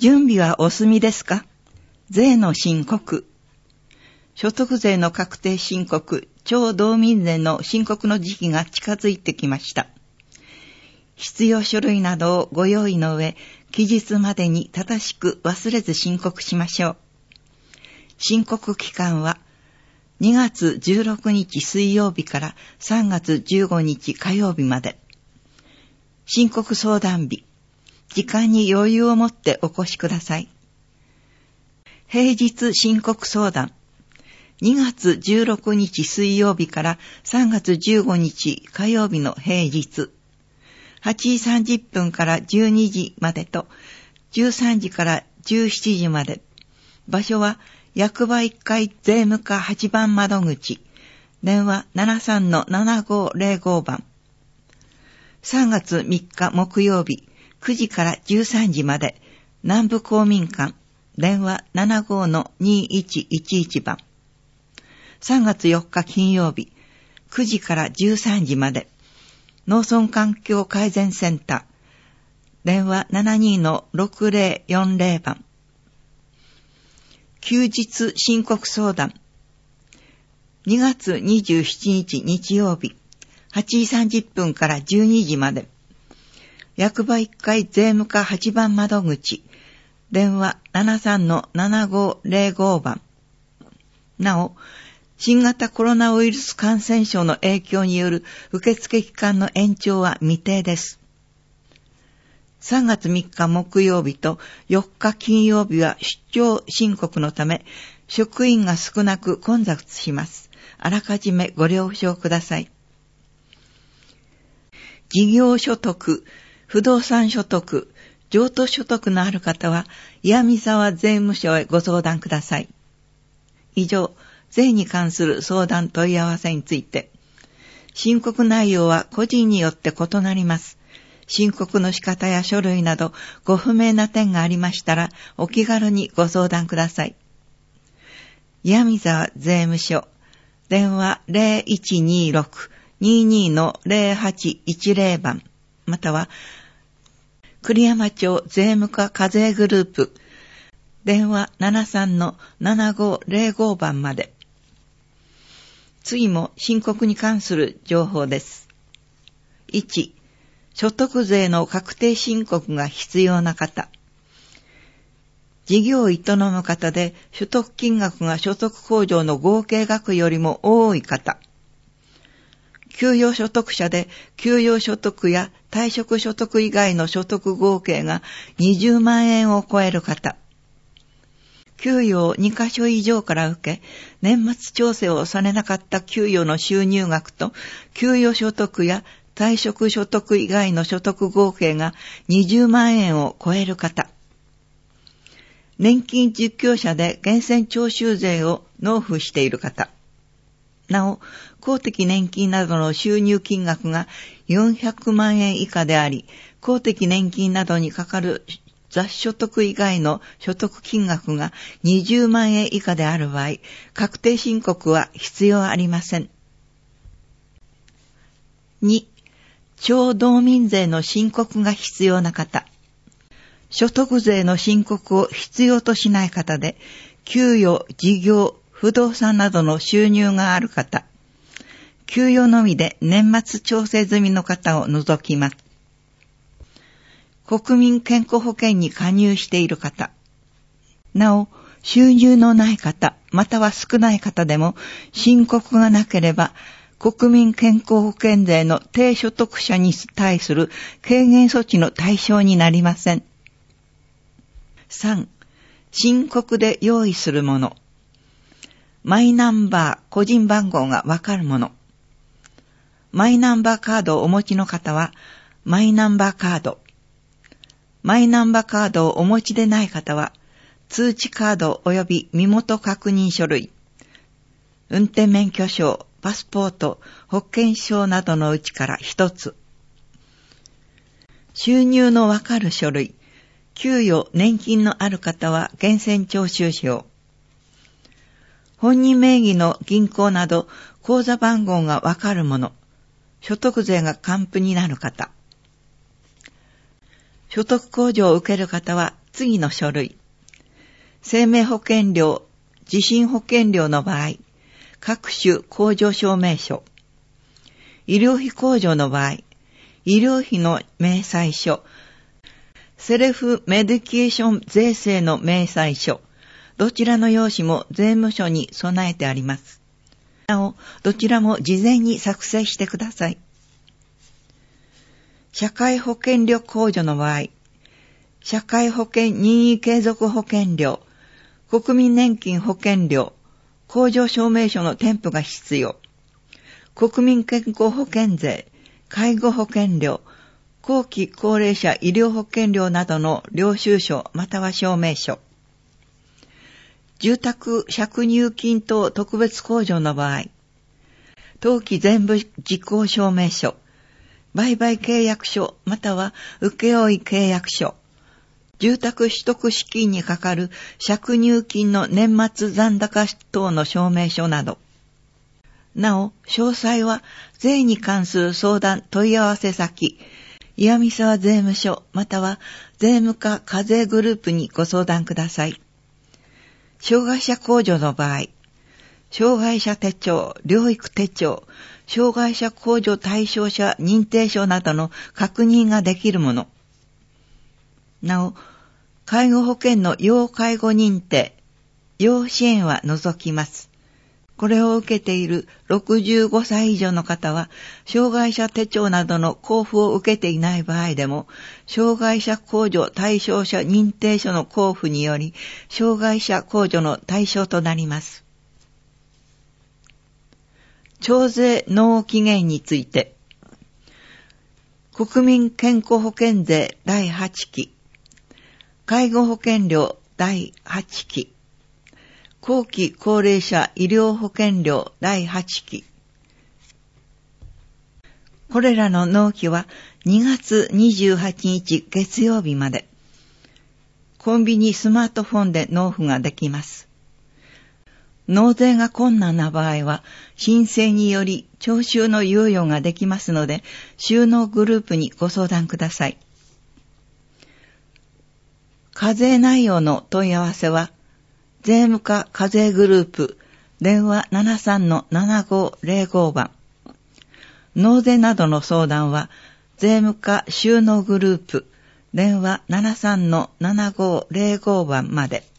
準備はお済みですか？税の申告。所得税の確定申告、超道民税の申告の時期が近づいてきました。必要書類などをご用意の上、期日までに正しく忘れず申告しましょう。申告期間は2月16日水曜日から3月15日火曜日まで。申告相談日、時間に余裕を持ってお越しください。平日申告相談、2月16日水曜日から3月15日火曜日の平日、8時30分から12時までと、13時から17時まで。場所は役場1階税務課8番窓口、電話 73-7505 番。3月3日木曜日、9時から13時まで、南部公民館、電話 75-2111 番。3月4日金曜日、9時から13時まで、農村環境改善センター、電話 72-6040 番。休日申告相談、2月27日日曜日、8時30分から12時まで、役場1階税務課8番窓口、電話 73-7505 番。なお、新型コロナウイルス感染症の影響による受付期間の延長は未定です。3月3日木曜日と4日金曜日は出張申告のため、職員が少なく混雑します。あらかじめご了承ください。事業所得、不動産所得、譲渡所得のある方は、岩見沢税務署へご相談ください。以上、税に関する相談問い合わせについて、申告内容は個人によって異なります。申告の仕方や書類などご不明な点がありましたら、お気軽にご相談ください。岩見沢税務署、電話 0126-22-0810 番、または、栗山町税務課課税グループ、電話 73-7505 番まで。次も申告に関する情報です。1、所得税の確定申告が必要な方。事業を営む方で所得金額が所得控除の合計額よりも多い方。給与所得者で給与所得や退職所得以外の所得合計が20万円を超える方。給与を2カ所以上から受け、年末調整をされなかった給与の収入額と、給与所得や退職所得以外の所得合計が20万円を超える方。年金受給者で源泉徴収税を納付している方。なお、公的年金などの収入金額が400万円以下であり、公的年金などにかかる雑所得以外の所得金額が20万円以下である場合、確定申告は必要ありません。2、超道民税の申告が必要な方。所得税の申告を必要としない方で、給与、事業、不動産などの収入がある方。給与のみで年末調整済みの方を除きます。国民健康保険に加入している方。なお、収入のない方、または少ない方でも、申告がなければ、国民健康保険税の低所得者に対する軽減措置の対象になりません。3、申告で用意するもの。マイナンバー、個人番号がわかるもの。マイナンバーカードをお持ちの方は、マイナンバーカード。マイナンバーカードをお持ちでない方は、通知カード及び身元確認書類、運転免許証、パスポート、保険証などのうちから一つ。収入のわかる書類、給与、年金のある方は源泉徴収票。本人名義の銀行など口座番号がわかるもの、所得税が還付になる方。所得控除を受ける方は次の書類。生命保険料、地震保険料の場合、各種控除証明書。医療費控除の場合、医療費の明細書。セルフメディケーション税制の明細書。どちらの用紙も税務署に備えてあります。なお、どちらも事前に作成してください。社会保険料控除の場合、社会保険任意継続保険料、国民年金保険料、控除証明書の添付が必要。国民健康保険税、介護保険料、後期高齢者医療保険料などの領収書または証明書。住宅借入金等特別控除の場合、登記全部実行証明書、売買契約書または請負契約書、住宅取得資金にかかる借入金の年末残高等の証明書など。なお、詳細は税に関する相談問い合わせ先、岩見沢税務署または税務課課税グループにご相談ください。障害者控除の場合、障害者手帳、療育手帳、障害者控除対象者認定書などの確認ができるもの。なお、介護保険の要介護認定、要支援は除きます。これを受けている65歳以上の方は、障害者手帳などの交付を受けていない場合でも、障害者控除対象者認定書の交付により、障害者控除の対象となります。徴税納期限について、国民健康保険税第8期、介護保険料第8期、後期高齢者医療保険料第8期。これらの納期は2月28日月曜日まで。コンビニスマートフォンで納付ができます。納税が困難な場合は、申請により徴収の猶予ができますので、収納グループにご相談ください。課税内容の問い合わせは、税務課課税グループ、電話 73-7505 番。納税などの相談は、税務課収納グループ、電話 73-7505 番まで。